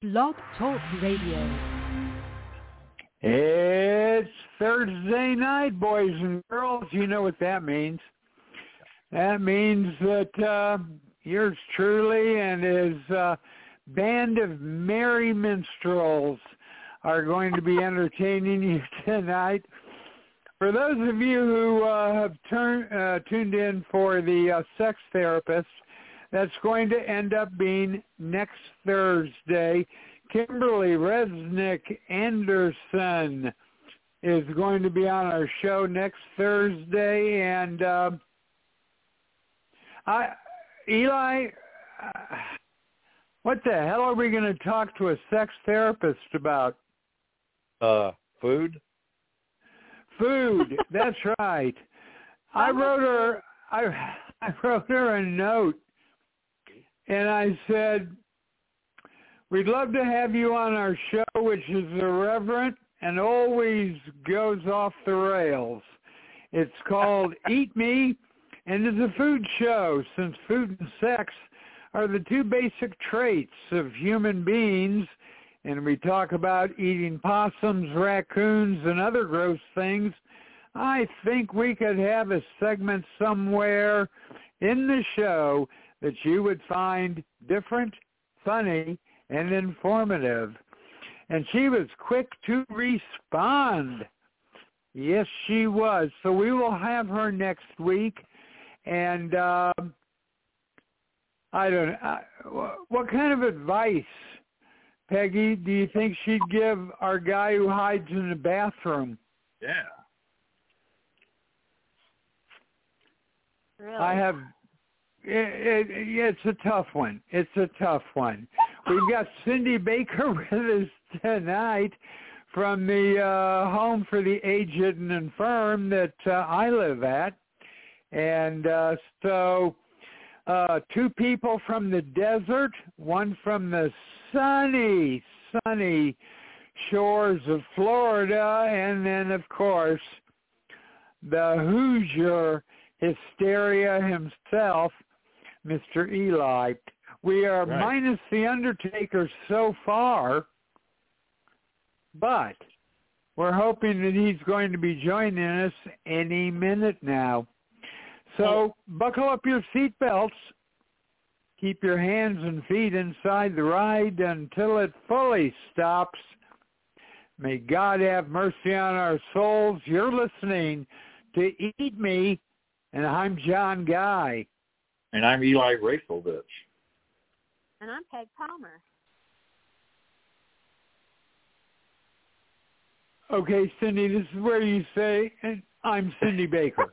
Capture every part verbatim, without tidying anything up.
Blog Talk Radio. It's Thursday night, boys and girls. You know what that means. That means that uh, yours truly and his uh, band of merry minstrels are going to be entertaining you tonight. For those of you who uh, have turn, uh, tuned in for the uh, sex therapist, that's going to end up being next Thursday. Kimberly Resnick Anderson is going to be on our show next Thursday. And uh, I, Eli, uh, what the hell are we going to talk to a sex therapist about? Uh, food? Food, that's right. I wrote her, I, I wrote her a note. And I said, we'd love to have you on our show, which is irreverent and always goes off the rails. It's called Eat Me, and it's a food show, since food and sex are the two basic traits of human beings. And we talk about eating possums, raccoons, and other gross things. I think we could have a segment somewhere in the show that you would find different, funny, and informative. And she was quick to respond. Yes, she was. So we will have her next week. And uh, I don't know, what kind of advice, Peggy, do you think she'd give our guy who hides in the bathroom? Yeah. Really? I have... It, it, it's a tough one. It's a tough one. We've got Cindy Baker with us tonight from the uh, Home for the Aged and Infirm that uh, I live at. And uh, so uh, two people from the desert, one from the sunny, sunny shores of Florida, and then, of course, the Hoosier hysteria himself, Mister Eli. We are right. minus the Undertaker so far, but we're hoping that he's going to be joining us any minute now. So buckle up your seatbelts. Keep your hands and feet inside the ride until it fully stops. May God have mercy on our souls. You're listening to Eat Me, and I'm John Guy. And I'm Eli Rafovich. And I'm Peg Palmer. Okay, Cindy, this is where you say, I'm Cindy Baker.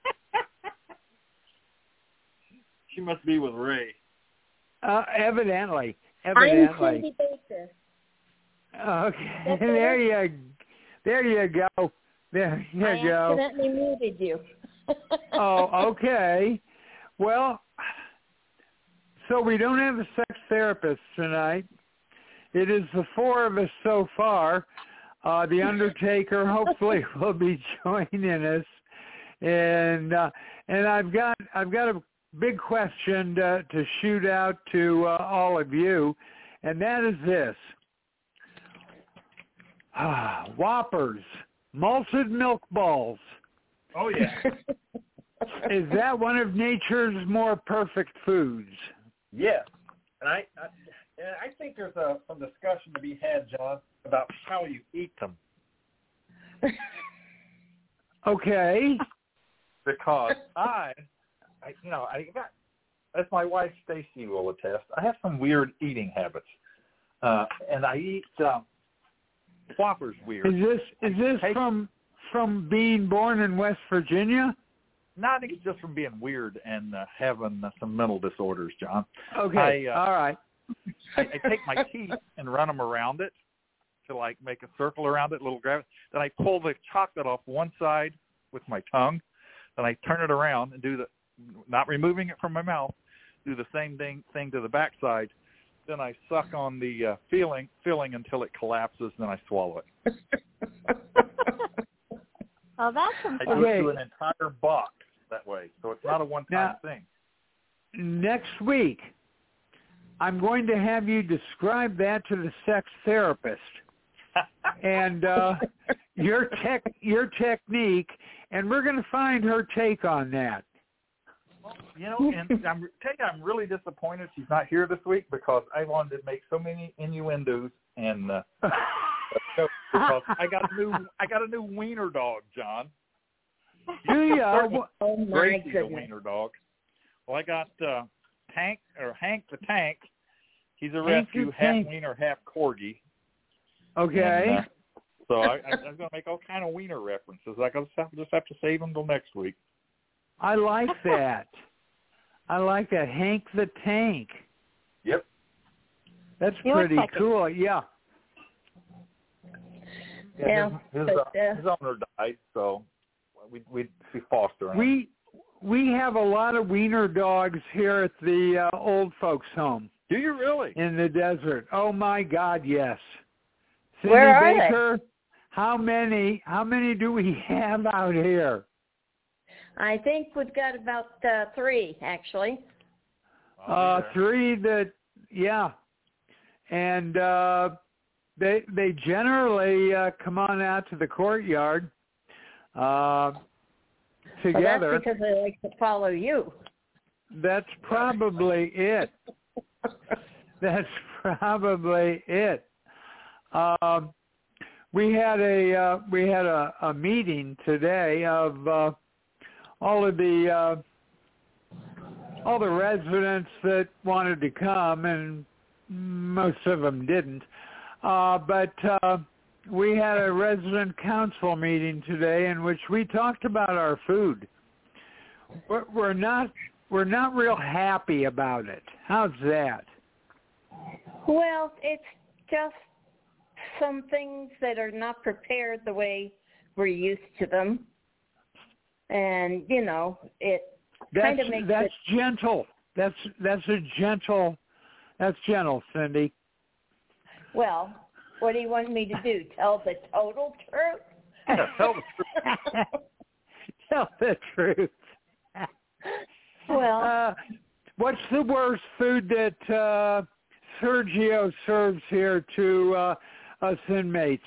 She must be with Ray. Uh, evidently. Evidently. I'm Cindy Baker. Okay, there you, there you go. There you I go. I accidentally muted you. Oh, okay. Well, so we don't have a sex therapist tonight. It is the four of us so far. Uh, the Undertaker hopefully will be joining us, and uh, and I've got I've got a big question to, to shoot out to uh, all of you, and that is this: ah, Whoppers, malted milk balls. Oh yeah. Is that one of nature's more perfect foods? Yes. And I, I, and I think there's a, some discussion to be had, John, about how you eat them. Okay. Because I, I, you know, I got, as my wife Stacy will attest, I have some weird eating habits, uh, and I eat uh, Whoppers weird. Is this is this Take, from from being born in West Virginia? No, I think it's just from being weird and uh, having uh, some mental disorders, John. Okay, I, uh, all right. I, I take my teeth and run them around it to, like, make a circle around it, little grab. Then I pull the chocolate off one side with my tongue. Then I turn it around and do the, not removing it from my mouth, do the same thing thing to the back side. Then I suck on the uh, filling, filling until it collapses, and then I swallow it. Oh, that's I important. do it to an entire box that way, so it's not a one-time Now, thing. Next week, I'm going to have you describe that to the sex therapist and uh, your tech, your technique, and we're going to find her take on that. You know, and I'm tell you, I'm really disappointed she's not here this week because I wanted to make so many innuendos and uh, because I got a new I got a new wiener dog, John. Do you? Oh my Gracie's a goodness. wiener dog. Well, I got uh, Tank or Hank the Tank. He's a Hank rescue, the half Tank. wiener, half corgi. Okay. And, uh, so I, I, I'm going to make all kind of wiener references. I just have, just have to save them till next week. I like that. I like that. Hank the Tank. Yep. That's You look pretty like it. cool. Yeah. Yeah, his, his, but, uh, uh, his owner died, so we we we foster him. We we have a lot of wiener dogs here at the uh, old folks' home Do you really? in the desert. Oh my God, yes. Cindy Where are they? Baker, how many? How many do we have out here? I think we've got about uh, three, actually. Oh, Uh, yeah. three that, yeah, and uh, they they generally uh, come on out to the courtyard uh, together. Well, that's because they like to follow you. That's probably it. That's probably it. Um, we had a uh, we had a, a meeting today of uh, all of the uh, all the residents that wanted to come, and most of them didn't. Uh, but uh, we had a resident council meeting today in which we talked about our food. We're, we're not we're not real happy about it. How's that? Well, it's just some things that are not prepared the way we're used to them. And, you know, it That's kind of makes that's it... gentle. That's that's a gentle. That's gentle, Cindy. Well, what do you want me to do? Tell the total truth? Yeah, tell the truth. Tell the truth. Well, uh, what's the worst food that uh, Sergio serves here to uh, us inmates?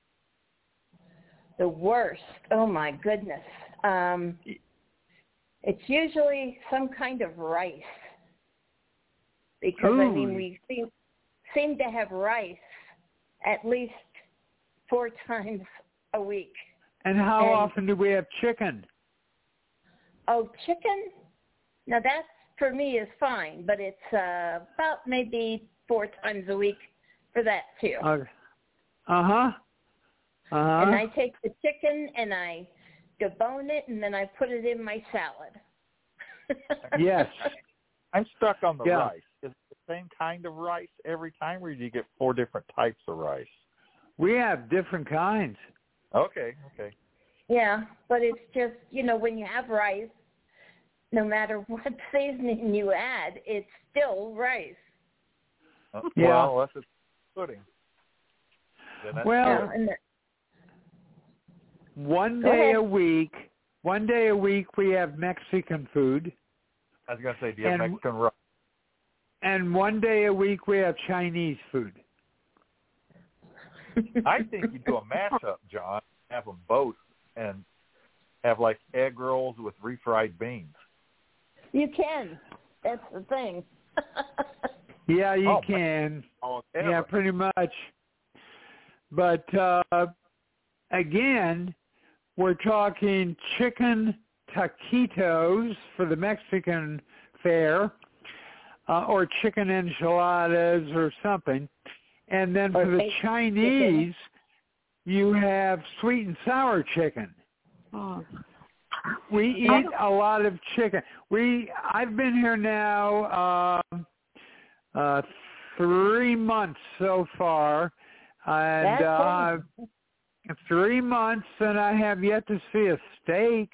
the worst. Oh, my goodness. Um, it's usually some kind of rice. Because, I mean, Ooh. we seem, seem to have rice at least four times a week. And how And- often do we have chicken? Oh, chicken? Now, that for me is fine, but it's uh, about maybe four times a week for that, too. Uh huh. Uh huh. And I take the chicken and I debone it, and then I put it in my salad. Yes. I'm stuck on the Yeah. rice. Is it the same kind of rice every time, or do you get four different types of rice? We have different kinds. Okay, okay. Yeah, but it's just, you know, when you have rice, no matter what seasoning you add, it's still rice. Uh, Yeah. Well, unless it's pudding. Then that's Well, Yeah, and the, One Go day ahead. a week, one day a week we have Mexican food, I was going to say, do you have and- Mexican rice? and one day a week we have Chinese food. I think you do a mashup, John. Have them both and have like egg rolls with refried beans. you can. That's the thing. Yeah, you Oh, can. Oh, Yeah, pretty much. But uh, again, we're talking chicken taquitos for the Mexican fare, uh, or chicken enchiladas or something. And then for Or the baked Chinese, you have sweet and sour chicken. Oh. We eat a lot of chicken. We I've been here now um, uh, three months so far, and That's uh, three months, and I have yet to see a steak.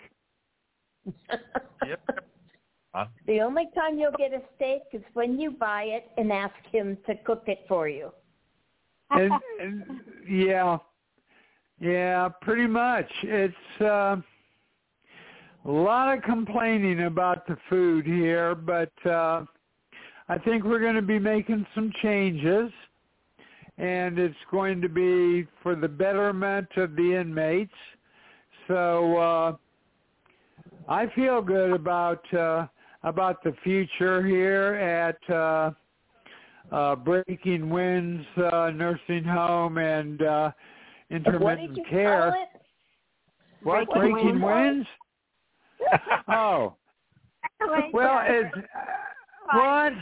Yep. Huh? The only time you'll get a steak is when you buy it and ask him to cook it for you. And, and yeah, yeah, pretty much. It's uh, a lot of complaining about the food here, but uh, I think we're going to be making some changes, and it's going to be for the betterment of the inmates. So uh, I feel good about uh, about the future here at uh, uh, Breaking Winds uh, Nursing Home and uh, Intermittent what Care. What? Breaking, Breaking Winds? Oh. Well, it's uh, what?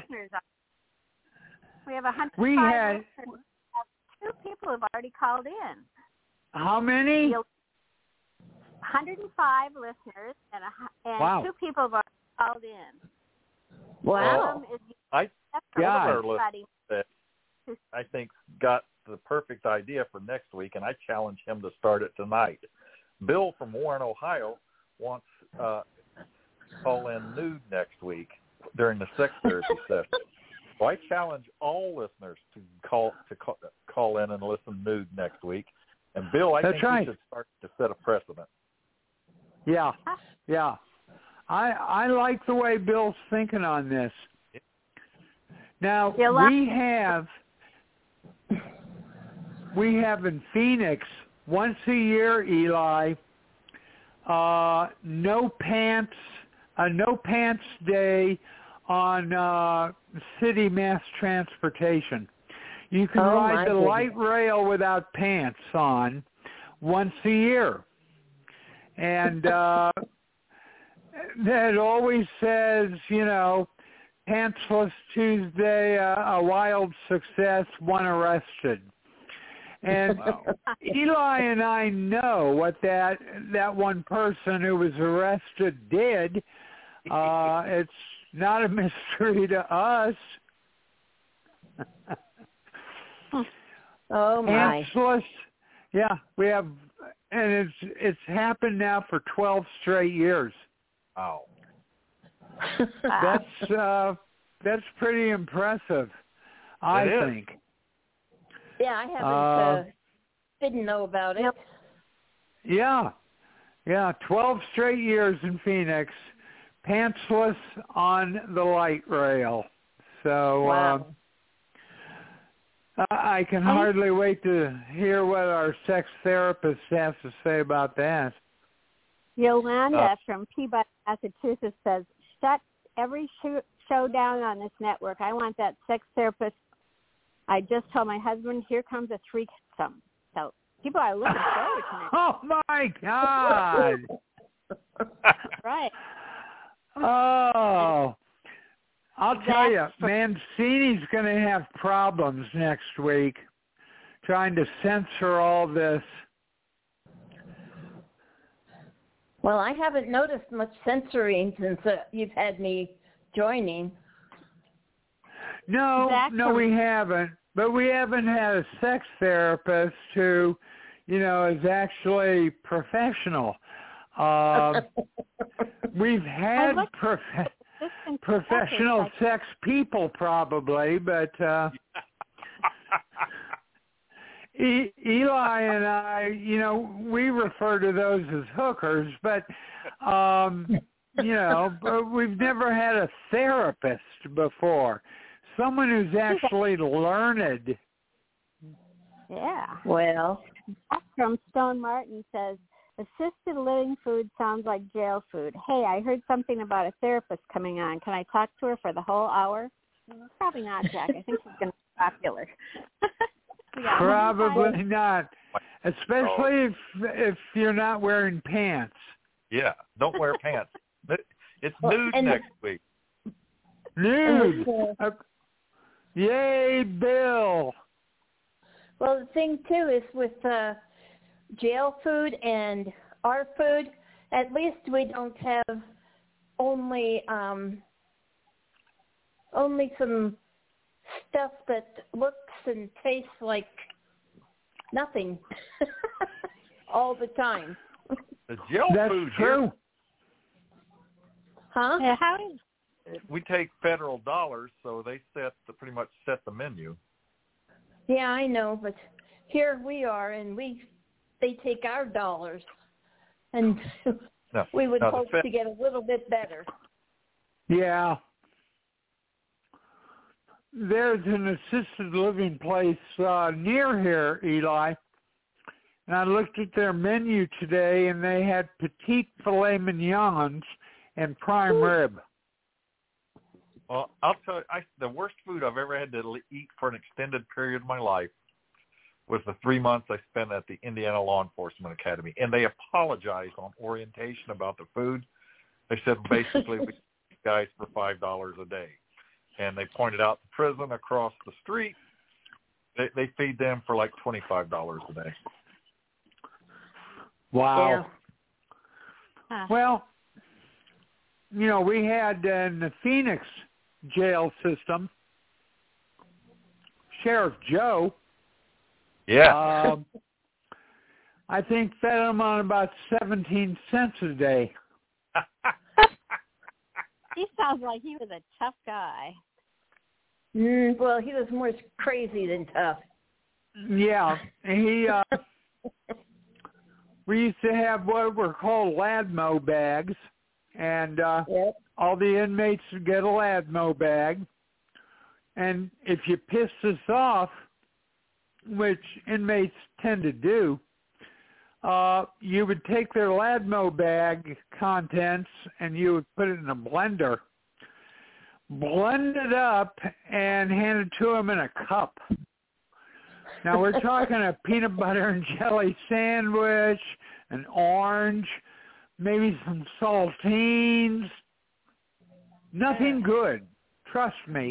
We have a hundred. We had two people have already called in. How many? one hundred five listeners, and, a, and wow. two people have already called in. Wow. Is, I, God. I think got the perfect idea for next week, and I challenge him to start it tonight. Bill from Warren, Ohio, wants uh, to call in nude next week during the sex therapy session. So I challenge all listeners to call to call, call in and listen nude next week. And Bill, I That's think right. we should start to set a precedent. Yeah, yeah. I I like the way Bill's thinking on this. Now we have we have in Phoenix once a year, Eli, uh, no pants, a no pants day on uh, city mass transportation. You can Oh, ride the goodness. light rail without pants on once a year. And uh, that always says, you know, pantsless Tuesday, uh, a wild success, one arrested. And Wow. Eli and I know what that that one person who was arrested did. Uh, it's not a mystery to us. Oh my! Pantsless, yeah, we have, and it's it's happened now for twelve straight years. Wow. That's uh, that's pretty impressive, I It is. think. Yeah, I haven't. Uh, Uh, didn't know about it. Yeah, yeah, twelve straight years in Phoenix, pantsless on the light rail. So Wow. uh, I can hardly wait to hear what our sex therapist has to say about that. Yolanda Uh, from Peabody, Massachusetts says, shut every show, show down on this network. I want that sex therapist. I just told my husband, here comes a threesome. So people are looking forward to it. Oh, my God. Right. Oh, I'll tell you, That's for- Mancini's going to have problems next week trying to censor all this. Well, I haven't noticed much censoring since uh, you've had me joining. No, That's no, for- we haven't. But we haven't had a sex therapist who, you know, is actually professional. Um, we've had looked- prof- This can- professional like- sex people probably, but uh, e- Eli and I, you know, we refer to those as hookers, but, um, you know, but we've never had a therapist before. Someone who's actually learned. Yeah. Well, From Stone Martin says, assisted living food sounds like jail food. Hey, I heard something about a therapist coming on. Can I talk to her for the whole hour? Probably not, Jack. I think she's going to be popular. Yeah, Probably not, especially if if you're not wearing pants. Yeah, don't wear pants. It's Well, nude and- next week. Nude. And Uh, yay, Bill. well, the thing too is with uh, jail food and our food, at least we don't have only um, only some stuff that looks and tastes like nothing all the time. The jail That's food true. here, Huh? Yeah, how is we take federal dollars, so they set the, pretty much set the menu. Yeah, I know, but here we are, and we they take our dollars, and No, we would no, the hope Fed- to get a little bit better. Yeah. there's an assisted living place uh, near here, Eli, and I looked at their menu today, and they had petite filet mignons and prime rib. Well, I'll tell you, I, the worst food I've ever had to eat for an extended period of my life was the three months I spent at the Indiana Law Enforcement Academy. And they apologized on orientation about the food. They said basically we feed guys for five dollars a day. And they pointed out the prison across the street, they, they feed them for like twenty-five dollars a day. Wow. Yeah. Huh. Well, you know, we had uh, in the Phoenix jail system, Sheriff Joe, Yeah. um, I think fed them on about seventeen cents a day. He sounds like he was a tough guy. Mm, well, he was more crazy than tough. Yeah, he. Uh, we used to have what were called Ladmo bags, and uh, Yep. all the inmates would get a Ladmo bag. And if you pissed us off, which inmates tend to do, uh, you would take their Ladmo bag contents and you would put it in a blender, blend it up, and hand it to them in a cup. Now, we're talking a peanut butter and jelly sandwich, an orange, maybe some saltines. Nothing good, trust me.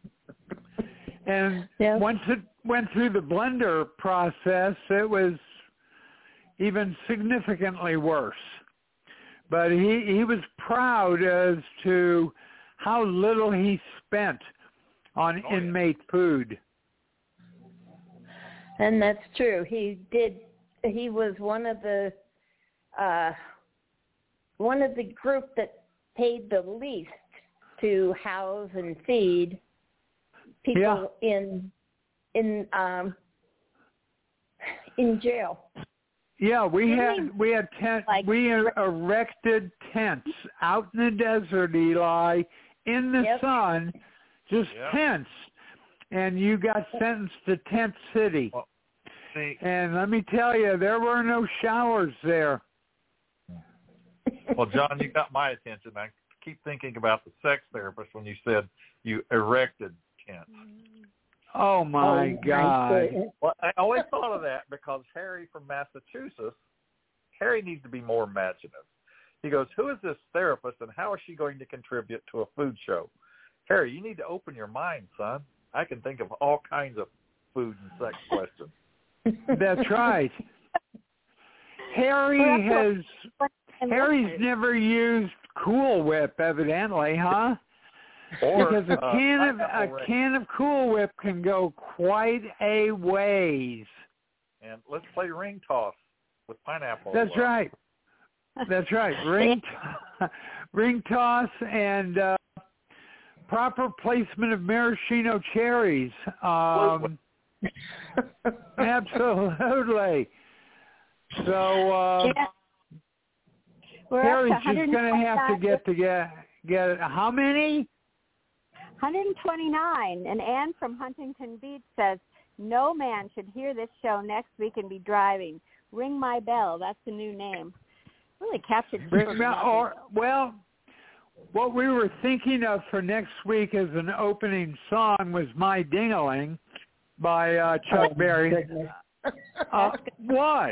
And Yes. once it went through the blender process, it was even significantly worse. But he, he was proud as to how little he spent on Oh, yeah. inmate food. And that's true. He did. He was one of the uh, one of the group that paid the least to house and feed people Yeah. in in um, in jail. Yeah, we You had mean, we had tent like- we erected tents out in the desert, Eli, in the Yep. sun, just Yeah. tents, and you got sentenced to Tent City. Well, see, And let me tell you, there were no showers there. well, John, you got my attention. I keep thinking about the sex therapist when you said you erected tents. Oh my Oh, God! goodness. Well, I always thought of that because Harry from Massachusetts, Harry needs to be more imaginative. He goes, who is this therapist and how is she going to contribute to a food show? Harry, you need to open your mind, son. I can think of all kinds of food and sex questions. That's right. Harry Well, has that's what- Harry's never used Cool Whip, evidently, huh? Or, Because a uh, can of a pineapple ring. can of Cool Whip can go quite a ways. And let's play ring toss with pineapple. That's Well, right. That's right. Ring, to- ring toss and uh, proper placement of maraschino cherries. Um, absolutely. So uh, Yeah. We're Harry's up to just going to have to get to get get how many? one hundred twenty-nine. And Ann from Huntington Beach says, no man should hear this show next week and be driving. Ring my bell. That's the new name. Really captured Ring people's my- attention. or, well, what we were thinking of for next week as an opening song was My Ding-a-Ling by uh, Chuck Oh, Berry. goodness. Uh, what?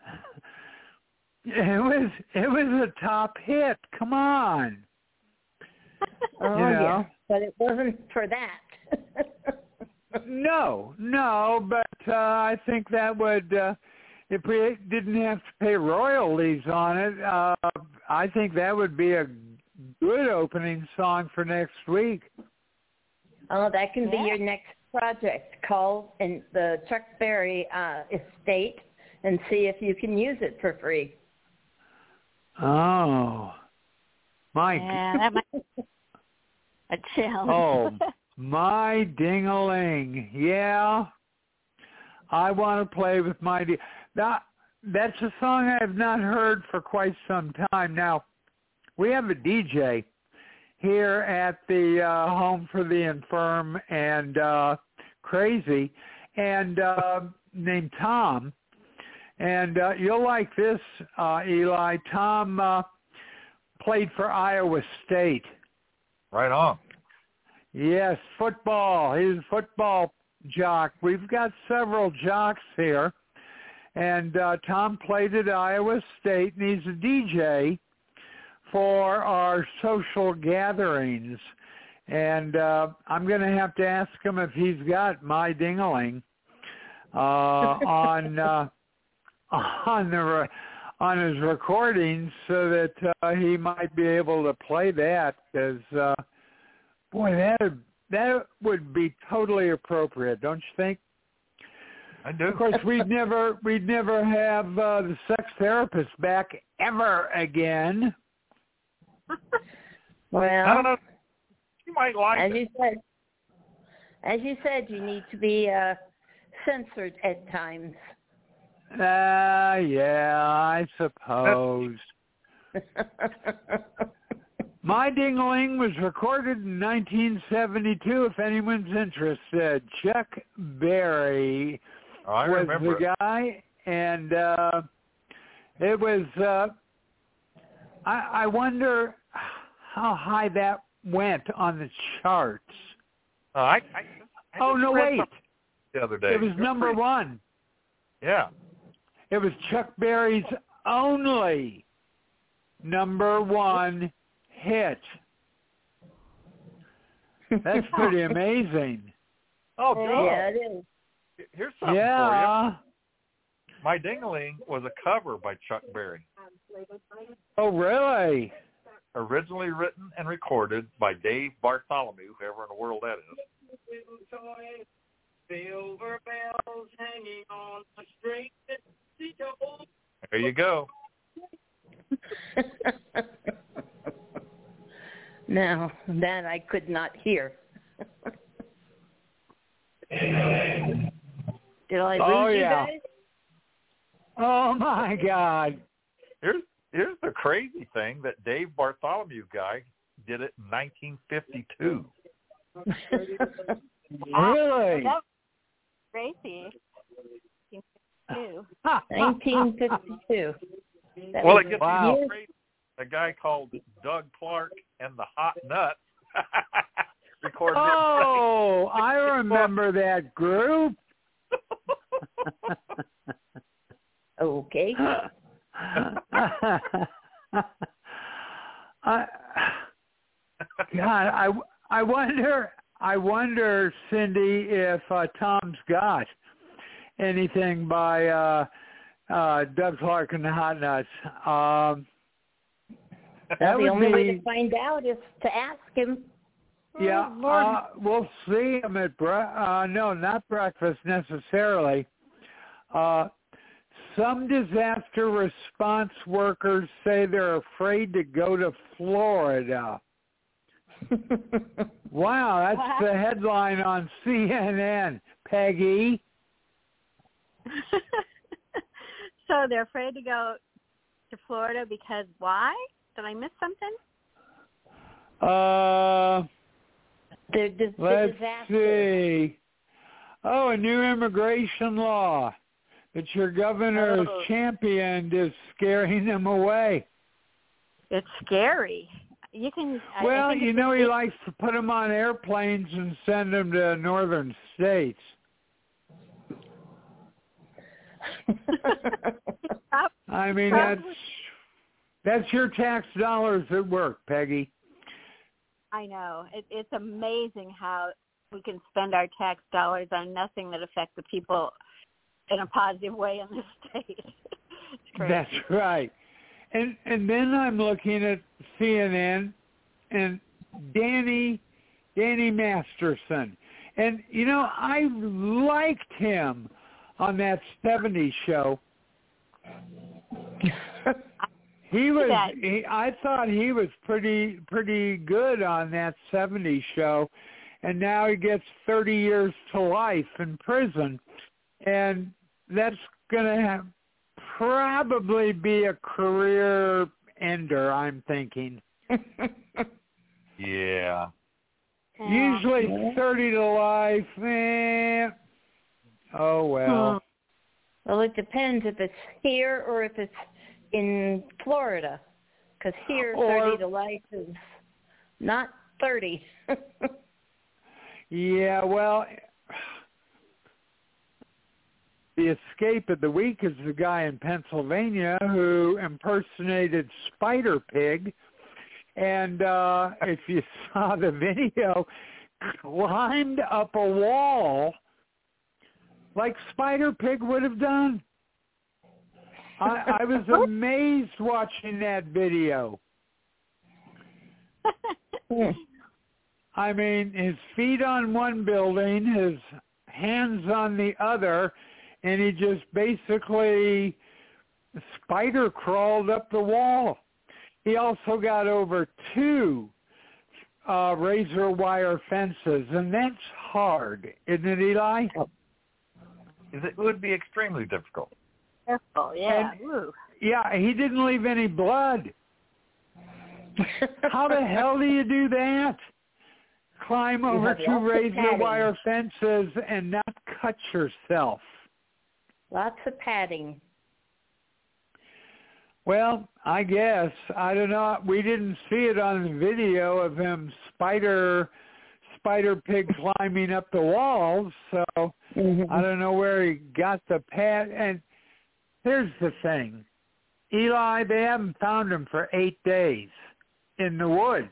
It was it was a top hit. Come on. Oh, You know? yeah. But it wasn't for that. No, no, but uh, I think that would, uh, if we didn't have to pay royalties on it, uh, I think that would be a good opening song for next week. Oh, that can be Yeah. your next project. Call in the Chuck Berry uh, estate and see if you can use it for free. Oh, my Yeah, that might be a challenge. Oh, my ding-a-ling. Yeah, I want to play with my ding. That, that's a song I have not heard for quite some time. Now, we have a D J. here at the uh, Home for the Infirm and uh, Crazy, and uh, named Tom. And uh, you'll like this, uh, Eli. Tom uh, played for Iowa State. Right on. Yes, football. He's a football jock. We've got several jocks here. And uh, Tom played at Iowa State, and he's a D J for our social gatherings. And uh, I'm going to have to ask him if he's got My Ding-a-Ling uh, on uh, on the on his recordings, so that uh, he might be able to play that. Because uh, boy, that that would be totally appropriate, don't you think? I do. Of course, we'd never we'd never have uh, the sex therapist back ever again. Well, I don't know. You might like as it. you said, as you said, you need to be uh, censored at times. Ah, uh, yeah, I suppose. My Ding-a-Ling was recorded in nineteen seventy-two, if anyone's interested. Chuck Berry oh, I was remember the it. guy, and uh, it was, uh, I, I wonder how high that went on the charts. Uh, I, I, I oh, just no, read wait. something The other day. It was number pretty... one. Yeah. It was Chuck Berry's only number one hit. That's pretty amazing. Oh, Joe. Yeah, it is. Here's something Yeah. for you. My Ding-a-Ling was a cover by Chuck Berry. Oh, really? Originally written and recorded by Dave Bartholomew, whoever in the world that is. Silver bells hanging on the string. There you go. No, that I could not hear. Did I lose Oh, you yeah. guys? Oh, my God. Here's here's the crazy thing, that Dave Bartholomew guy did it in nineteen fifty-two. Really? That's crazy. nineteen fifty-two. That Well, was it gets wow. even crazy. A guy called Doug Clark and the Hot Nuts recorded it. Oh, I remember that group. Okay. I, God, I, I wonder, I wonder, Cindy, if uh, Tom's got anything by uh, uh, Doug Clark and the Hot Nuts. Um, that Well, the would only be, way to find out is to ask him. yeah, Oh, Lord. uh, we'll see him at bre- uh, no, not breakfast necessarily. Uh, some disaster response workers say they're afraid to go to Florida. Wow, that's Wow. the headline on C N N, Peggy. So they're afraid to go to Florida because why? Did I miss something? Uh, the, the, the let's disaster. see. Oh, a new immigration law that your governor has Oh. championed is scaring them away. It's scary. You can. I- Well, I think you it's know, he just- likes to put them on airplanes and send them to northern states. I mean, that's that's your tax dollars at work, Peggy. I know. It, it's amazing how we can spend our tax dollars on nothing that affects the people in a positive way in this state. It's crazy. That's right. And and then I'm looking at C N N and Danny Danny Masterson. And you know, I liked him on that seventies show. He was he, I thought he was pretty pretty good on that seventies show, and now he gets thirty years to life in prison, and that's going to have probably be a career ender, I'm thinking. Yeah. Usually thirty to life. Eh. Oh, well. Well, it depends if it's here or if it's in Florida. Because here, Or, thirty to life is not thirty. Yeah, well, the escape of the week is the guy in Pennsylvania who impersonated Spider Pig. And uh, if you saw the video, climbed up a wall like Spider Pig would have done. I, I was amazed watching that video. I mean, his feet on one building, his hands on the other, and he just basically spider crawled up the wall. He also got over two uh, razor wire fences, and that's hard, isn't it, Eli? It would be extremely difficult. Careful, yeah. And, yeah, he didn't leave any blood. How the hell do you do that? Climb over two razor wire fences and not cut yourself. Lots of padding. Well, I guess. I don't know. We didn't see it on the video of him spider spider pig climbing up the walls, so mm-hmm. I don't know where he got the pad. And here's the thing. Eli, they haven't found him for eight days in the woods.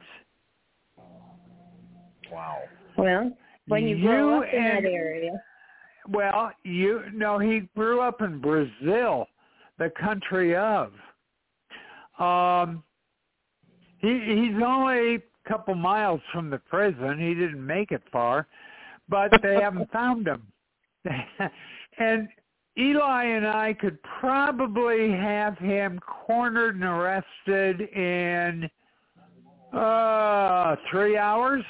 Wow. Well, when you, you grow up in and, that area. Well, you no, he grew up in Brazil, the country of. Um, he he's only a couple miles from the prison. He didn't make it far, but they haven't found him. And Eli and I could probably have him cornered and arrested in uh, three hours.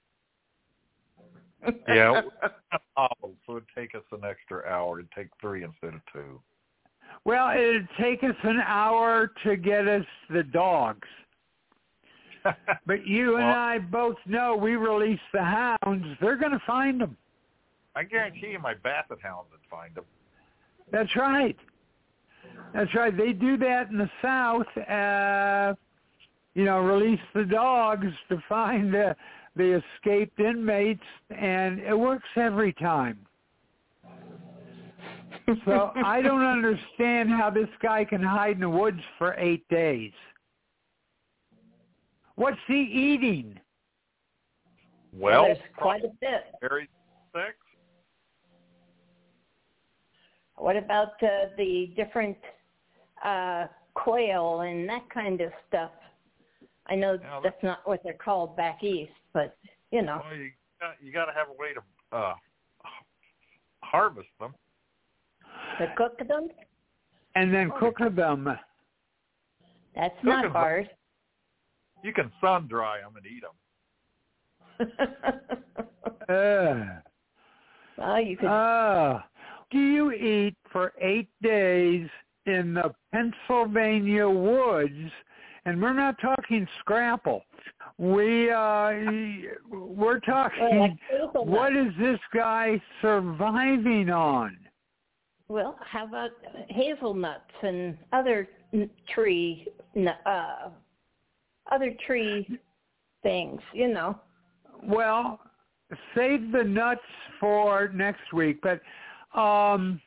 Yeah, so it'd take us an extra hour. It'd take three instead of two. Well, it'd take us an hour to get us the dogs. But you and well, I both know we release the hounds. They're going to find them. I guarantee you my basset hounds would find them. That's right. That's right. They do that in the South. Uh, you know, release the dogs to find the the escaped inmates, and it works every time. So I don't understand how this guy can hide in the woods for eight days. What's he eating? Well, there's quite a bit. Very sick. What about uh, the different uh, quail and that kind of stuff? I know yeah, that's not what they're called back east, but, you know. Well, you got, you got to have a way to uh, harvest them. To cook them? And then oh, cook them. That's cook not them. hard. You can sun dry them and eat them. uh, well, you could. Uh, do you eat for eight days in the Pennsylvania woods? And we're not talking scrapple. We uh, we're talking. What is this guy surviving on? Well, how about hazelnuts and other tree, uh, other tree things? You know. Well, save the nuts for next week, but. Um,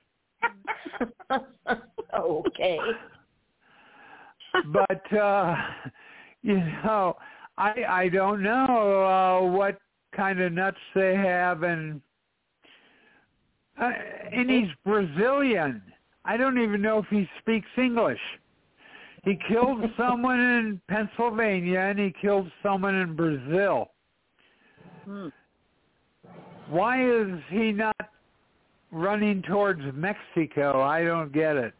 okay. But, uh, you know, I I don't know uh, what kind of nuts they have. And, uh, and he's Brazilian. I don't even know if he speaks English. He killed someone in Pennsylvania, and he killed someone in Brazil. Hmm. Why is he not running towards Mexico? I don't get it.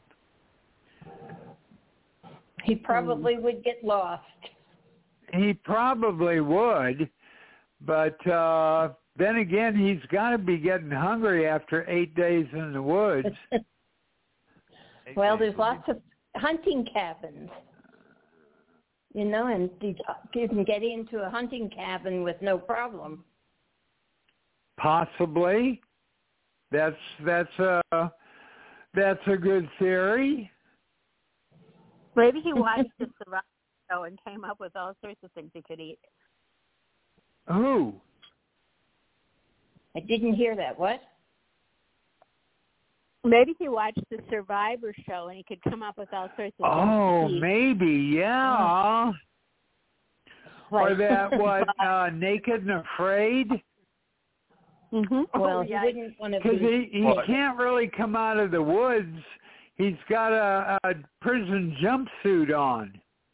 He probably would get lost. He probably would, but uh, then again, he's got to be getting hungry after eight days in the woods. Well, there's lots of hunting cabins. You know, and you can get into a hunting cabin with no problem. Possibly. That's that's a that's a good theory. Maybe he watched the Survivor show and came up with all sorts of things he could eat. Who? I didn't hear that. What? Maybe he watched the Survivor show and he could come up with all sorts of Oh, things to eat. maybe, yeah. Like, or that, what, uh, Naked and Afraid? Mm-hmm. Well, oh, he yeah. wouldn't want to Because be... he, he can't really come out of the woods. He's got a, a prison jumpsuit on.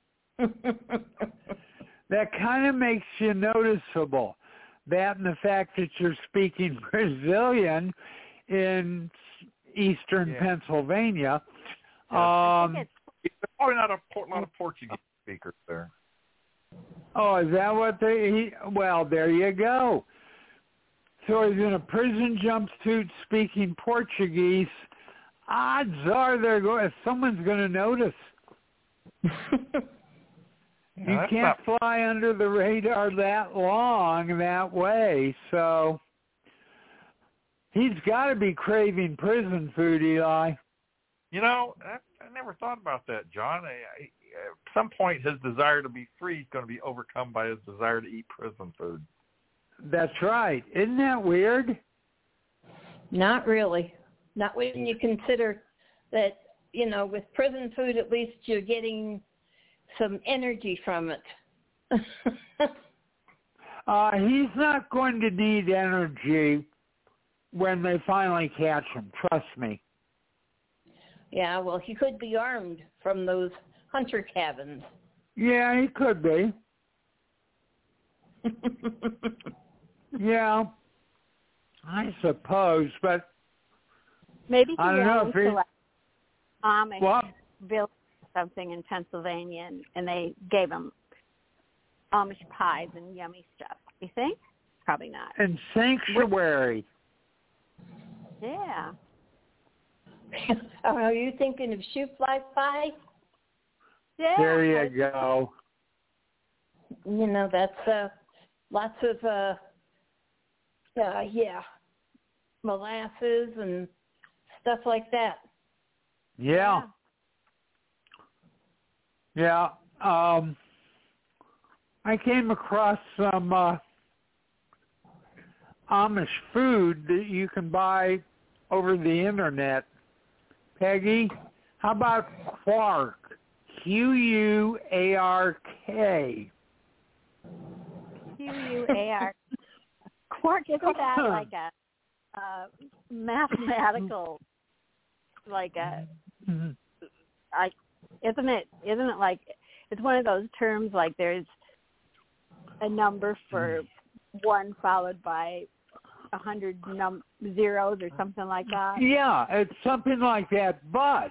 That kind of makes you noticeable. That and the fact that you're speaking Brazilian in eastern Yeah. Pennsylvania. Yeah. Um, There's probably not a, a lot of Portuguese speakers there. Oh, is that what they... He, well, there you go. So he's in a prison jumpsuit speaking Portuguese. Odds are they're going, someone's going to notice. Yeah, You that's can't not, fly under the radar that long that way, so he's got to be craving prison food, Eli. you know, I, I never thought about that, John. I, I, at some point, his desire to be free is going to be overcome by his desire to eat prison food. That's right. Isn't that weird? Not really. Not when you consider that, you know, with prison food, at least you're getting some energy from it. uh, he's not going to need energy when they finally catch him. Trust me. Yeah, well, he could be armed from those hunter cabins. Yeah, he could be. Yeah, I suppose, but Maybe he I don't know went if he, to like Amish what? village or something in Pennsylvania, and, and they gave him Amish pies and yummy stuff. You think? Probably not. And sanctuary. Yeah. Are you thinking of shoe fly pie? Yeah. There you go. You know, that's uh, lots of, uh, uh, yeah, molasses and stuff like that. Yeah. Yeah. Um, I came across some uh, Amish food that you can buy over the internet. Peggy, how about quark? Q U A R K. Q U A R. Quark, isn't that like a uh, mathematical, like a, like, isn't it, isn't it like, it's one of those terms like there's a number for one followed by a hundred num- zeros or something like that? Yeah, it's something like that, but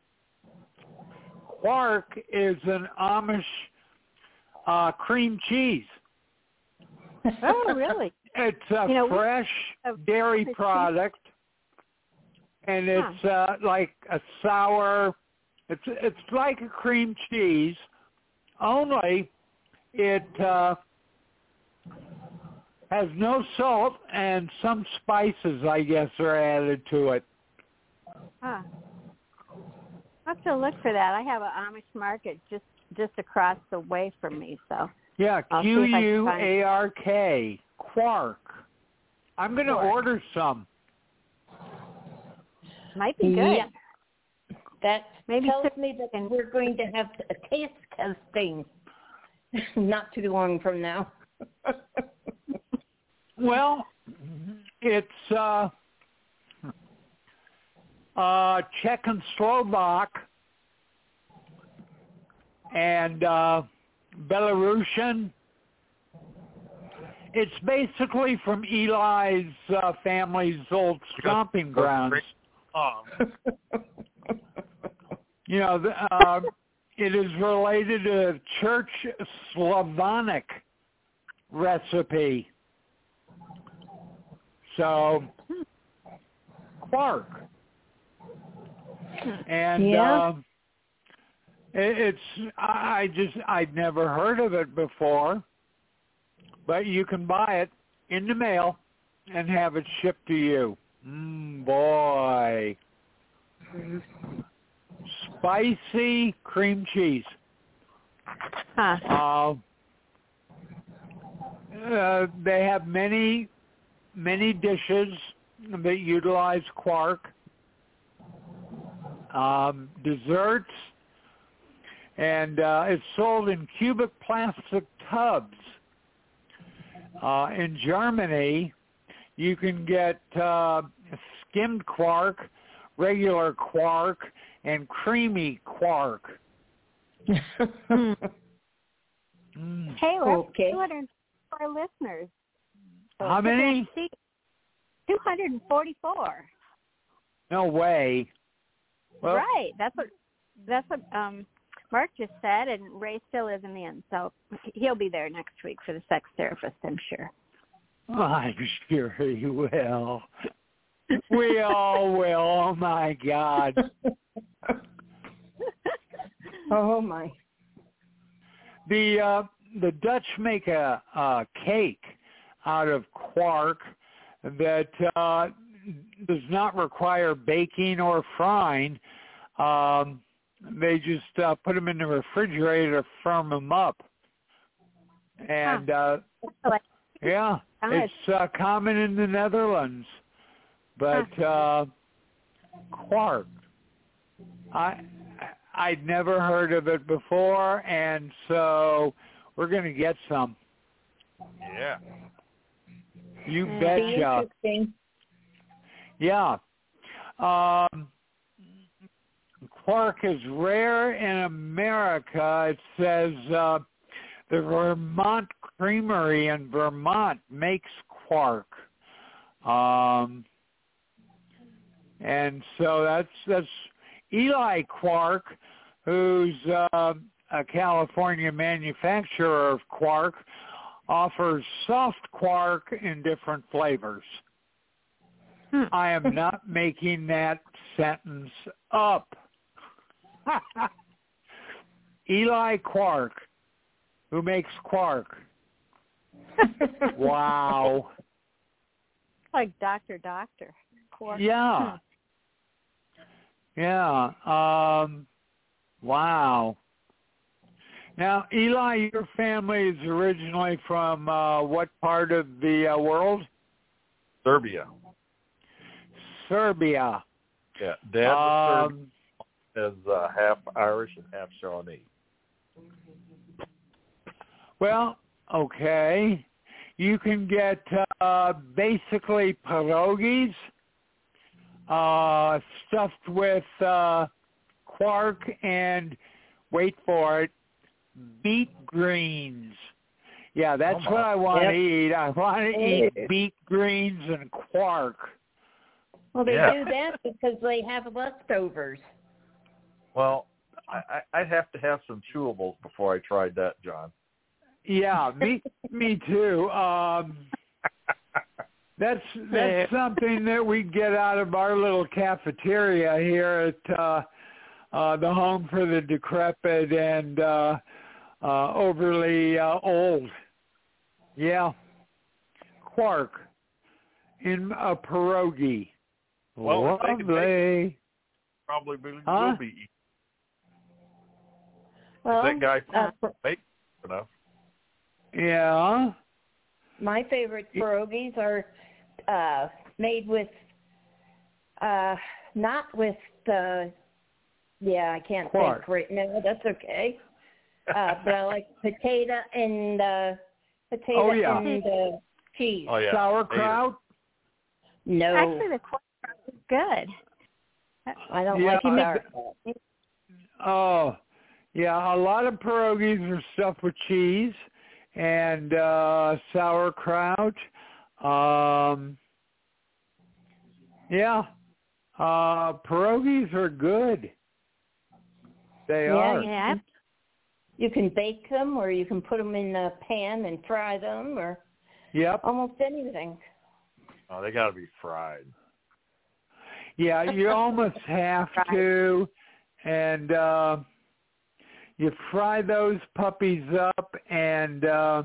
quark is an Amish uh, cream cheese. Oh, really? It's a You know, fresh dairy product, and it's uh, like a sour. It's it's like a cream cheese, only it uh, has no salt and some spices, I guess, are added to it. Huh. I'll have to look for that. I have an Amish market just just across the way from me, so. Yeah, I'll see Q if I can U find A R K, quark. I'm going to order some. Might be good. Yeah. That Maybe tells so- me that we're going to have a taste testing not too long from now. Well, it's uh, uh, Czech and Slovak and uh, Belarusian. It's basically from Eli's uh, family's old stomping grounds. You know, the, uh, it is related to a Church Slavonic recipe. So, quark. And Yeah. uh, It's I just I'd never heard of it before, but you can buy it in the mail and have it shipped to you. Mm, boy, spicy cream cheese. Huh. Uh, uh, they have many many dishes that utilize quark, um, desserts. And uh, it's sold in cubic plastic tubs. Uh, in Germany, you can get uh, skimmed quark, regular quark, and creamy quark. mm. Hey, we're Okay. two hundred forty-four listeners. So How many? two hundred forty-four. No way. Well, Right. That's what. That's what. Um. Mark just said, and Ray still isn't in, so he'll be there next week for the sex therapist, I'm sure. I'm sure he will. We all will. Oh, my God. Oh, my. The uh, the Dutch make a, a cake out of quark that uh, does not require baking or frying. Um They just uh, put them in the refrigerator to firm them up. And, uh, yeah, it's uh, common in the Netherlands. But uh, quark, I, I'd never heard of it before, and so we're going to get some. Yeah. You Mm, betcha. interesting. Yeah. Um, quark is rare in America. It says uh, the Vermont Creamery in Vermont makes quark. Um, and so that's that's Eli Quark, who's uh, a California manufacturer of quark, offers soft quark in different flavors. Hmm. I am not making that sentence up. Eli Quark, who makes quark. Wow. Like Doctor Doctor. Quark. Yeah. Yeah. Um, wow. Now, Eli, your family is originally from uh, what part of the uh, world? Serbia. Serbia. Yeah, Dad was um, Serbian, is uh, half Irish and half Shawnee. Well, okay. You can get uh, basically pierogies uh, stuffed with uh, quark and, wait for it, beet greens. Yeah, that's oh what I want yep. to eat. I want to eat beet greens and quark. Well, they Yeah. do that because they have leftovers. Well, I, I'd have to have some chewables before I tried that, John. Yeah, me, me too. Um, that's that's something that we get out of our little cafeteria here at uh, uh, the Home for the Decrepit and uh, uh, overly uh, old. Yeah, quark in a pierogi. Well, if they could make Lovely. Probably will, Huh? will be eaten. Well, If that guy uh, makes enough. Yeah. my favorite pierogies are uh, made with, uh, not with the, yeah, I can't Quark. think right now. That's okay. Uh, but I like potato and uh, potato Oh, yeah. and uh, cheese. Oh, yeah. Sauerkraut. No, Actually, the quark is good. I don't Yeah, like I- sauerkraut. Oh, yeah. A lot of pierogies are stuffed with cheese and uh, sauerkraut. Um, yeah, uh, pierogies are good. They Yeah, are. you Yeah. can, you can bake them, or you can put them in a pan and fry them, or Yep. almost anything. Oh, they got to be fried. Yeah, you almost have to. And uh, you fry those puppies up and uh,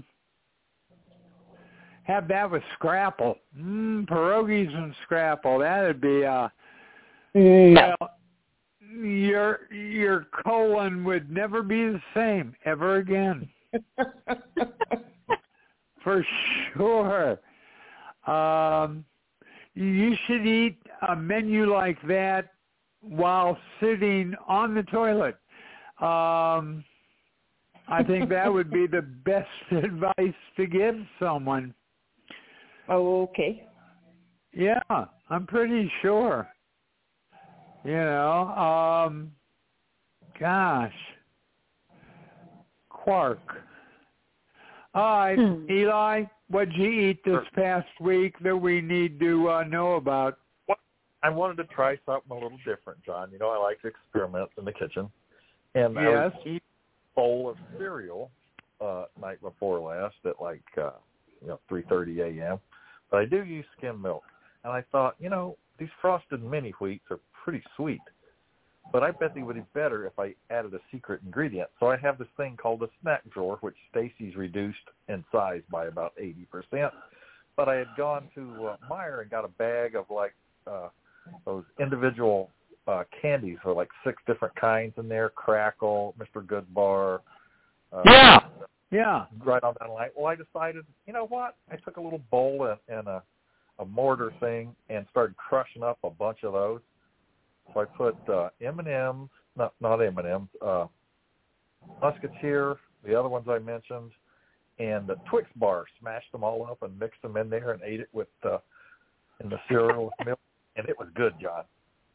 have that with scrapple. Mm, pierogies and scrapple. That'd be uh No. well, your your colon would never be the same ever again. For sure. Um, you should eat a menu like that while sitting on the toilet. Um, I think that would be the best advice to give someone. Oh, okay. Yeah, I'm pretty sure. You know, um, gosh, quark. All right, Hmm. Eli, what'd you eat this past week that we need to uh, know about? Well, I wanted to try something a little different, John. You know, I like to experiment in the kitchen. And I was Yes. eating a bowl of cereal uh, night before last at like, uh, you know, three thirty a.m. But I do use skim milk. And I thought, you know, these frosted mini wheats are pretty sweet. But I bet they would be better if I added a secret ingredient. So I have this thing called a snack drawer, which Stacy's reduced in size by about eighty percent. But I had gone to uh, Meijer and got a bag of like uh, those individual uh, candies for like six different kinds in there, Crackle, Mister Good Bar. Uh, Yeah, yeah. Right on that line. Well, I decided, you know what? I took a little bowl and, and a, a mortar thing and started crushing up a bunch of those. So I put uh, M and M's, not not M and M's, uh, Musketeer, the other ones I mentioned, and the Twix bar. Smashed them all up and mixed them in there and ate it with uh, in the cereal with milk, and it was good, John.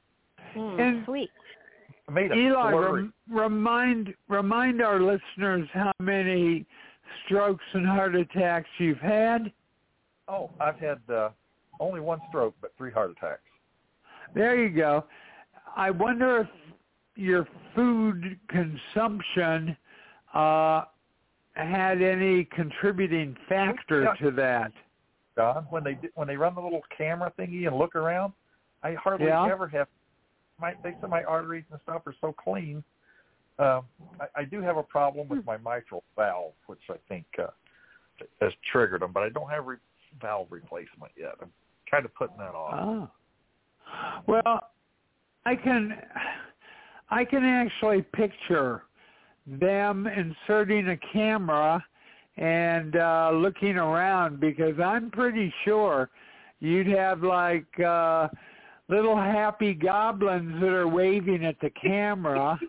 Mm, And sweet. I made a Eli, slurry. rem- remind remind our listeners how many strokes and heart attacks you've had. Oh, I've had uh, only one stroke, but three heart attacks. There you go. I wonder if your food consumption uh, had any contributing factor Yeah. to that. John, when they do, when they run the little camera thingy and look around, I hardly Yeah. ever have. My they say my arteries and stuff are so clean. Um, I, I do have a problem with my mitral valve, which I think uh, has triggered them, but I don't have re- valve replacement yet. I'm kind of putting that off. Oh. Well, I can I can actually picture them inserting a camera and uh, looking around, because I'm pretty sure you'd have like uh, little happy goblins that are waving at the camera.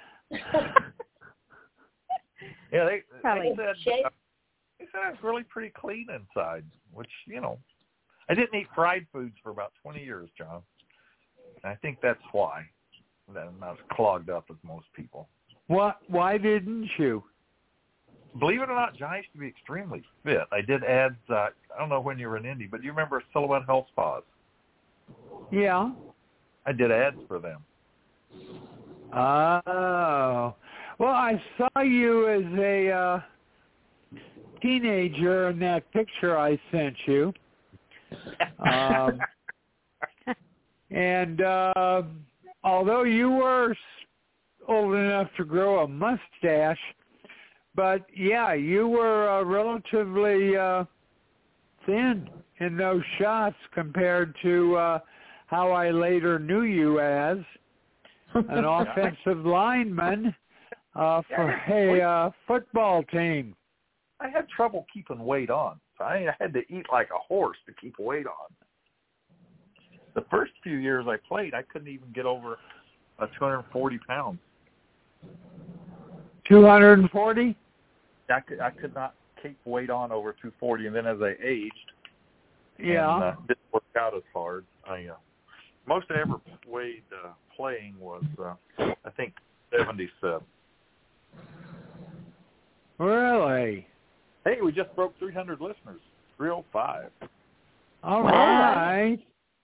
Yeah, they, Probably. they said uh, they said I was really pretty clean inside, which, you know, I didn't eat fried foods for about twenty years, John. And I think that's why that I'm not as clogged up as most people. What? Why didn't you? Believe it or not, John, I used to be extremely fit. I did ads, uh, I don't know when you were in Indy, but do you remember Silhouette Health Spas? Yeah. I did ads for them. Oh. Well, I saw you as a uh, teenager in that picture I sent you. Um, and uh, although you were old enough to grow a mustache, but yeah, you were uh, relatively uh, thin in those shots compared to uh, how I later knew you as an offensive lineman uh, for a uh, football team. I had trouble keeping weight on. So I had to eat like a horse to keep weight on. The first few years I played, I couldn't even get over uh, two hundred forty pounds. two hundred forty? I could, I could not keep weight on over two forty, and then as I aged, Yeah. and, uh, didn't work out as hard. I uh, most I ever weighed uh, playing was uh, I think seventy-seven. Really? Hey, we just broke three hundred listeners. three oh five. All Wow. right.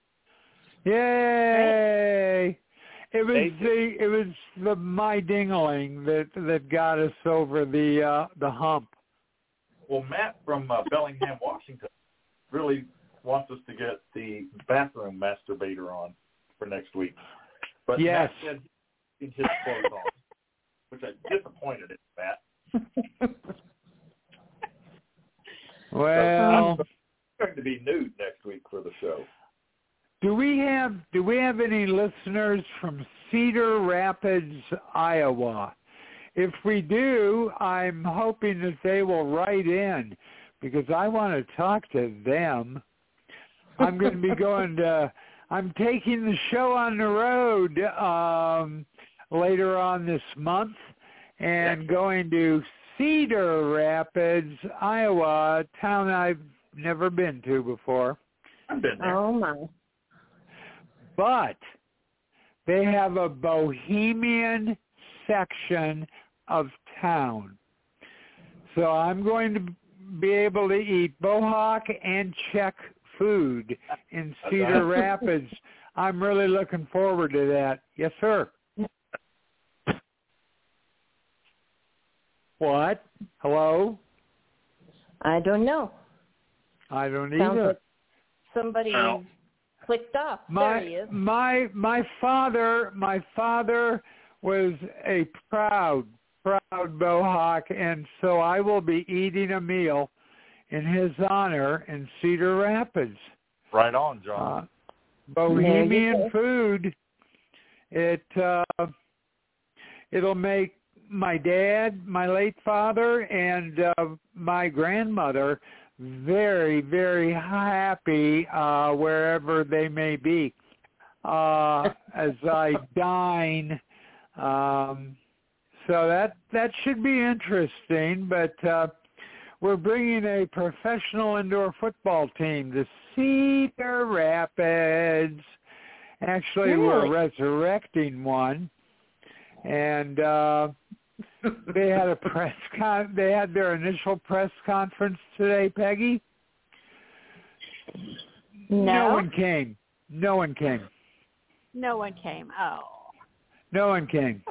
Yay! It was Hey, the it was the my dingling that that got us over the uh, the hump. Well, Matt from uh, Bellingham, Washington, really wants us to get the bathroom masturbator on for next week. But Yes. Matt said he'd his clothes on. which I'm disappointed in that. Well, so I'm going to be nude next week for the show. Do we have do we have any listeners from Cedar Rapids, Iowa? If we do, I'm hoping that they will write in because I want to talk to them. I'm going to be going to, I'm taking the show on the road um, later on this month and going to Cedar Rapids, Iowa, a town I've never been to before. I've been there. Oh, my. But they have a bohemian section of town. So I'm going to be able to eat Bohawk and Czech food in Cedar Rapids. I'm really looking forward to that. Yes, sir. What? Hello? I don't know. I don't Sounds either. like somebody Well, clicked off. My there he is. my my father my father was a proud proud Bohawk, and so I will be eating a meal in his honor in Cedar Rapids. right on, John. Uh, bohemian food. It uh, it'll make my dad, my late father, and uh, my grandmother very, very happy uh, wherever they may be uh, as I dine. Um, so that that should be interesting. But uh, we're bringing a professional indoor football team to Cedar Rapids. Actually, Really? we're resurrecting one, and uh, they had a press con. They had their initial press conference today, Peggy. No. No one came. No one came. No one came. Oh. No one came.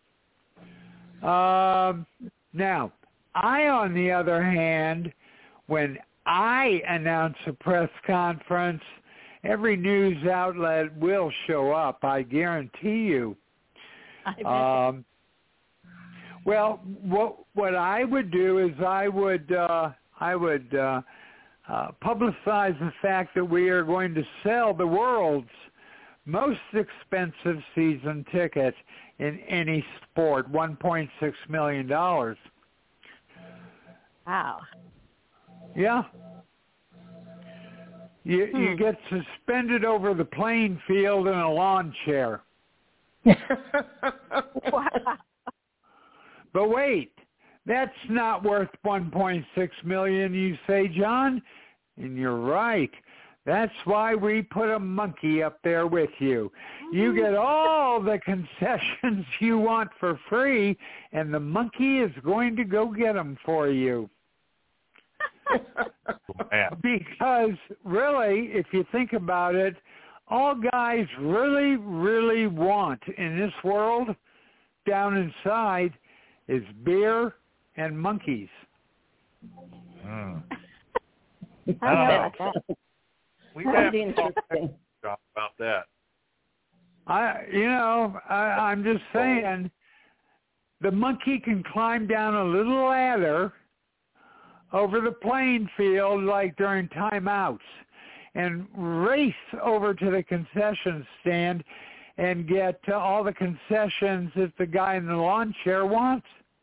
Um, now, I, on the other hand, when I announce a press conference, every news outlet will show up. I guarantee you. I bet. Um, well, what what I would do is I would uh, I would uh, uh, publicize the fact that we are going to sell the world's most expensive season ticket in any sport, one point six million dollars. Wow. Yeah. You Hmm. you get suspended over the playing field in a lawn chair. Wow. But wait, that's not worth one point six million dollars, you say, John? And you're right. That's why we put a monkey up there with you. You get all the concessions you want for free, and the monkey is going to go get them for you. Man. Because really, if you think about it, all guys really, really want in this world down inside is beer and monkeys. Mm. I I know don't about that. We That'd have be to talk interesting. about that. I, you know, I, I'm just saying, the monkey can climb down a little ladder over the playing field like during timeouts and race over to the concession stand and get uh, all the concessions that the guy in the lawn chair wants.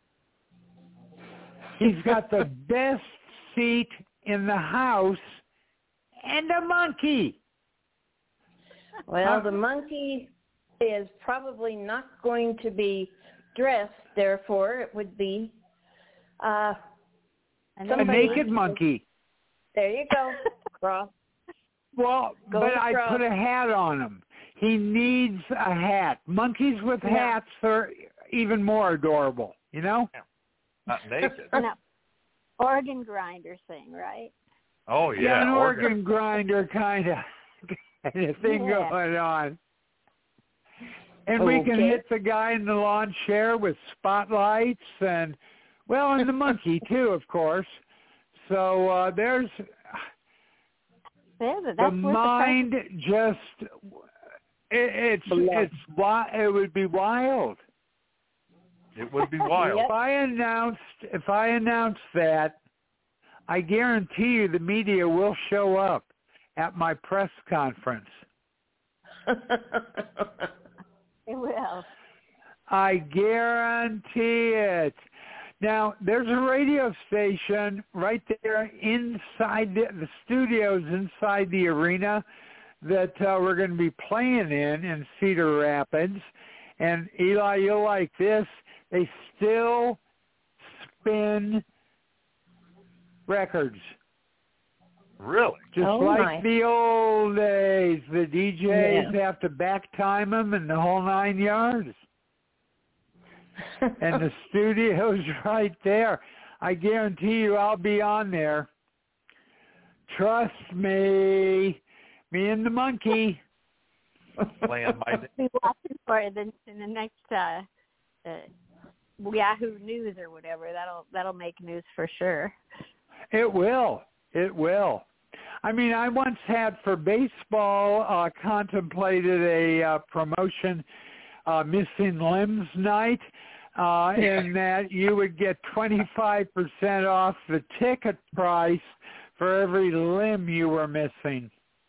He's got the best seat in the house and a monkey. Well, the monkey is probably not going to be dressed, therefore it would be uh, A somebody. naked monkey. There you go, Ross. Well, Go but I across. put a hat on him. He needs a hat. Monkeys with Yeah. hats are even more adorable, you know? Not naked. No. Organ grinder thing, right? Oh, yeah. an organ. organ grinder kind of, kind of thing Yeah. going on. And we can Okay. hit the guy in the lawn chair with spotlights and, well, and the monkey too, of course. So uh, there's Yeah, that's the worth mind just, it, it's, Blood. it's, wi- it would be wild. It would be wild. If I announced, if I announced that, I guarantee you the media will show up at my press conference. It will. I guarantee it. Now, there's a radio station right there inside the, the studios inside the arena that uh, we're going to be playing in in Cedar Rapids. And, Eli, you'll like this. They still spin records. Really? Just Oh, like my. the old days. The D Js Yeah. have to back time them and the whole nine yards. And the studio's right there. I guarantee you I'll be on there. Trust me. Me and the monkey. Playing my Be watching for it in, in the next uh, uh, Yahoo News or whatever. That'll that'll make news for sure. It will. It will. I mean, I once had for baseball uh, contemplated a uh, promotion, uh, Missing Limbs Night, uh, in that you would get twenty-five percent off the ticket price for every limb you were missing.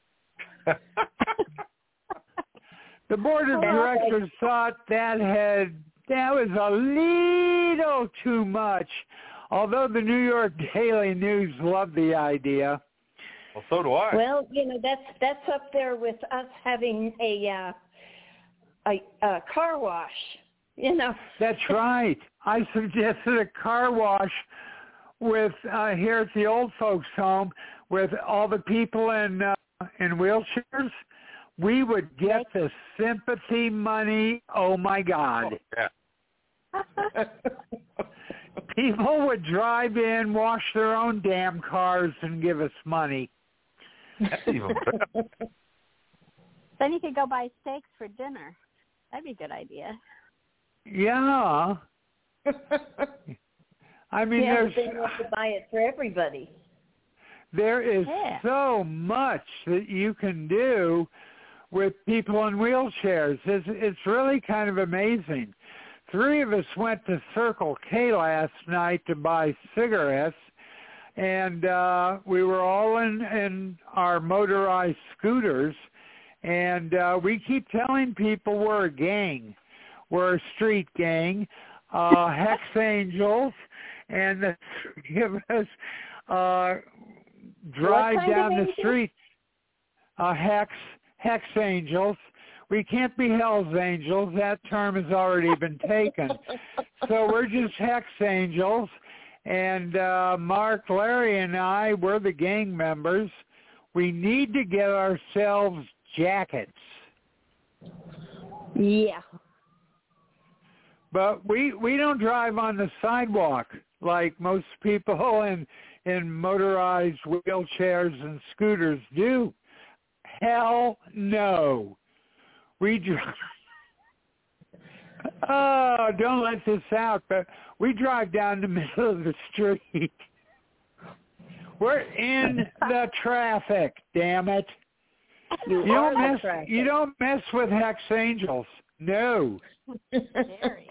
The board of directors thought that had that was a little too much, although the New York Daily News loved the idea. Well, so do I. Well, you know, that's that's up there with us having a uh, a, a car wash. You know. That's right. I suggested a car wash with uh, here at the old folks' home with all the people in uh, in wheelchairs. We would get the sympathy money. Oh my God! Oh, yeah. People would drive in, wash their own damn cars, and give us money. That's even better. Then you could go buy steaks for dinner. That'd be a good idea. Yeah. I mean, yeah, there's but then you have to buy it for everybody. there is Yeah. so much that you can do with people in wheelchairs. It's, it's really kind of amazing. Three of us went to Circle K last night to buy cigarettes, and uh, we were all in, in our motorized scooters, and uh, we keep telling people we're a gang. We're a street gang, uh, Hex Angels, and the three of us uh, drive What kind down of the angels? street. Uh, Hex, Hex Angels. We can't be Hell's Angels. That term has already been taken. So we're just Hex Angels. And uh, Mark, Larry, and I, we're the gang members. We need to get ourselves jackets. Yeah. But we, we don't drive on the sidewalk like most people in, in motorized wheelchairs and scooters do. Hell no. We drive. Oh, don't let this out, but we drive down the middle of the street. We're in the traffic, damn it. You, You don't are mess the traffic. you don't mess with Hex Angels. No. Very.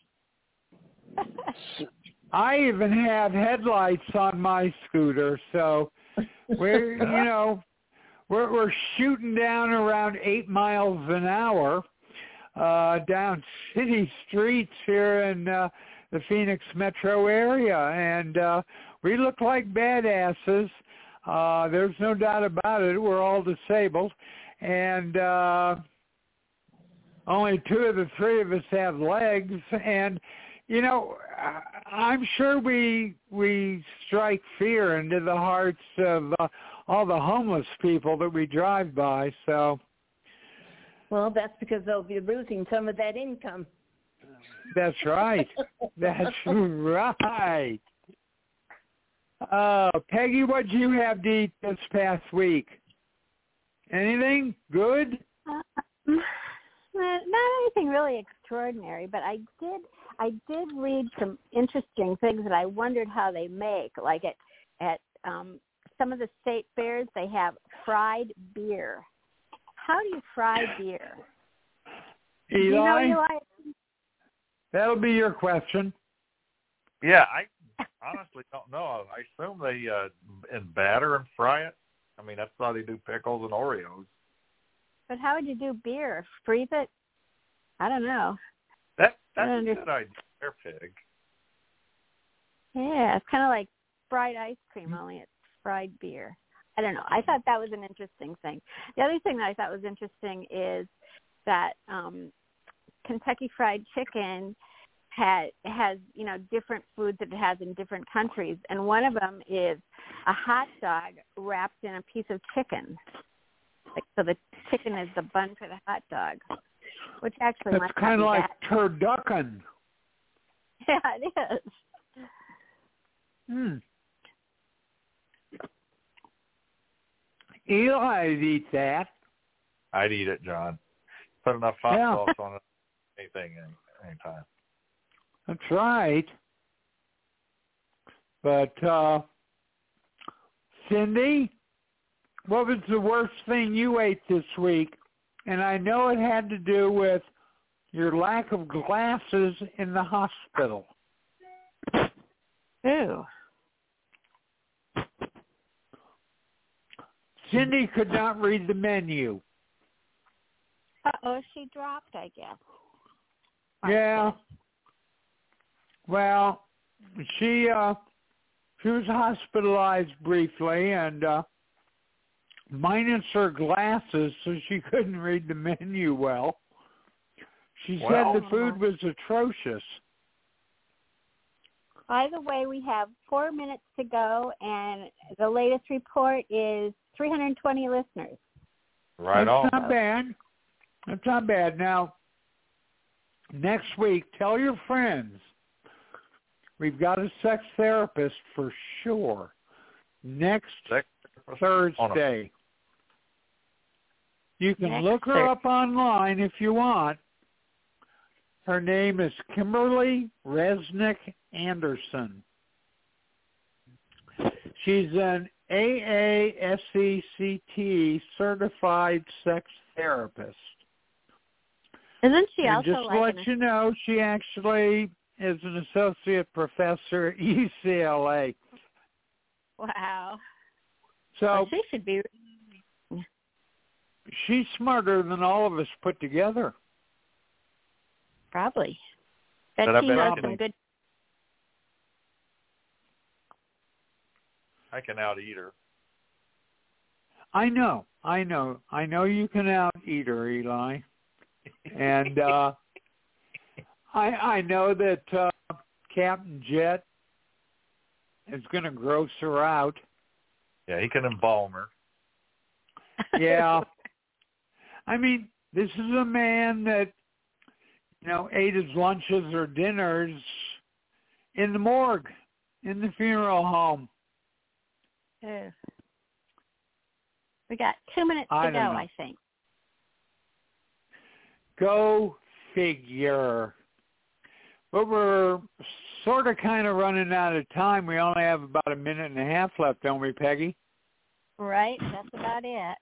I even have headlights on my scooter, so we're you know we're we're shooting down around eight miles an hour uh, down city streets here in uh, the Phoenix metro area, and uh, we look like badasses. Uh, there's no doubt about it. We're all disabled, and uh, only two of the three of us have legs, and you know, I'm sure we we strike fear into the hearts of uh, all the homeless people that we drive by. So Well, that's because they'll be losing some of that income. that's right. That's right. Uh, Peggy, what did you have to eat this past week? Anything good? Um, not anything really extraordinary, but I did I did read some interesting things that I wondered how they make. Like at at um, some of the state fairs, they have fried beer. How do you fry beer? Eli? Do you know, Eli? That'll be your question. Yeah, I honestly don't know. I assume they uh, in batter and fry it. I mean, that's how they do pickles and Oreos. But how would you do beer? Freeze it? I don't know. That that's a under- good idea. Bear pig. Yeah, it's kind of like fried ice cream, only it's fried beer. I don't know. I thought that was an interesting thing. The other thing that I thought was interesting is that um, Kentucky Fried Chicken had, has, you know, different foods that it has in different countries. And one of them is a hot dog wrapped in a piece of chicken. Like, so the chicken is the bun for the hot dog, which actually It's must kind of be like bad. turducken. Yeah, it is. Hmm. Eli'd eat that. I'd eat it, John. Put enough hot Yeah. sauce on it. Anything, any, anytime. That's right. But, uh, Cindy, what was the worst thing you ate this week? And I know it had to do with your lack of glasses in the hospital. Ooh. Cindy could not read the menu. Uh-oh, she dropped, I guess. Yeah. Well, she uh, she was hospitalized briefly, and uh, minus her glasses, so she couldn't read the menu well. She Well, said the food was atrocious. By the way, we have four minutes to go, and the latest report is three hundred twenty listeners. Right That's on. not bad. That's not bad. Now, next week, tell your friends we've got a sex therapist for sure. Next Sex Thursday. You can Next look her Thur- up online if you want. Her name is Kimberly Resnick Anderson. She's an A A S E C T certified sex therapist. Isn't she And also just to like let an, you know, she actually is an associate professor at U C L A. wow. So Well, she should be. she's smarter than all of us put together. Probably. Bet But I she bet I knows can- some good. I can out eat her. I know, I know, I know you can out eat her, Eli. And uh, I I know that uh, Captain Jet is going to gross her out. Yeah, he can embalm her. Yeah. I mean, this is a man that, you know, ate his lunches or dinners in the morgue, in the funeral home. Ew. We got two minutes I to go, don't know. I think. Go figure. But we're sort of kind of running out of time. We only have about a minute and a half left, don't we, Peggy? Right? That's about it.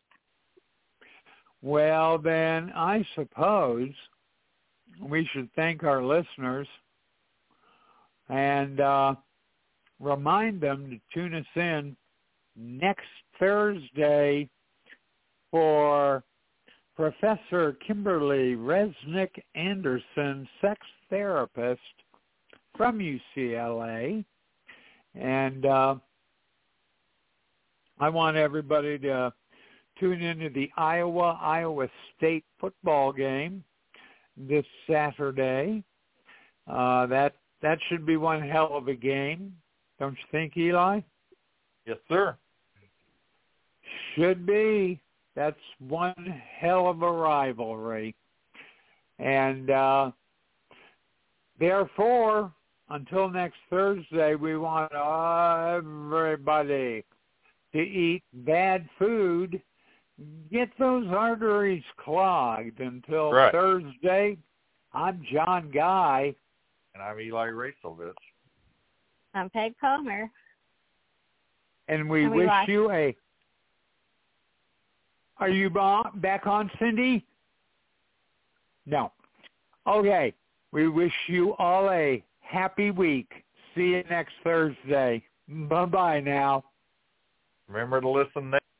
Well, then I suppose we should thank our listeners and uh, remind them to tune us in next Thursday for Professor Kimberly Resnick Anderson, sex therapist from U C L A. And uh, I want everybody to tune into the Iowa-Iowa State football game this Saturday. Uh, that that should be one hell of a game, don't you think, Eli? Yes, sir. Should be. That's one hell of a rivalry. And uh, therefore, until next Thursday, we want everybody to eat bad food, get those arteries clogged. Until Right. Thursday, I'm John Guy. And I'm Eli Racelovich. I'm Peg Palmer. And we And we wish lost- you a... Are you ba- back on, Cindy? No. Okay. We wish you all a happy week. See you next Thursday. Bye-bye now. Remember to listen next.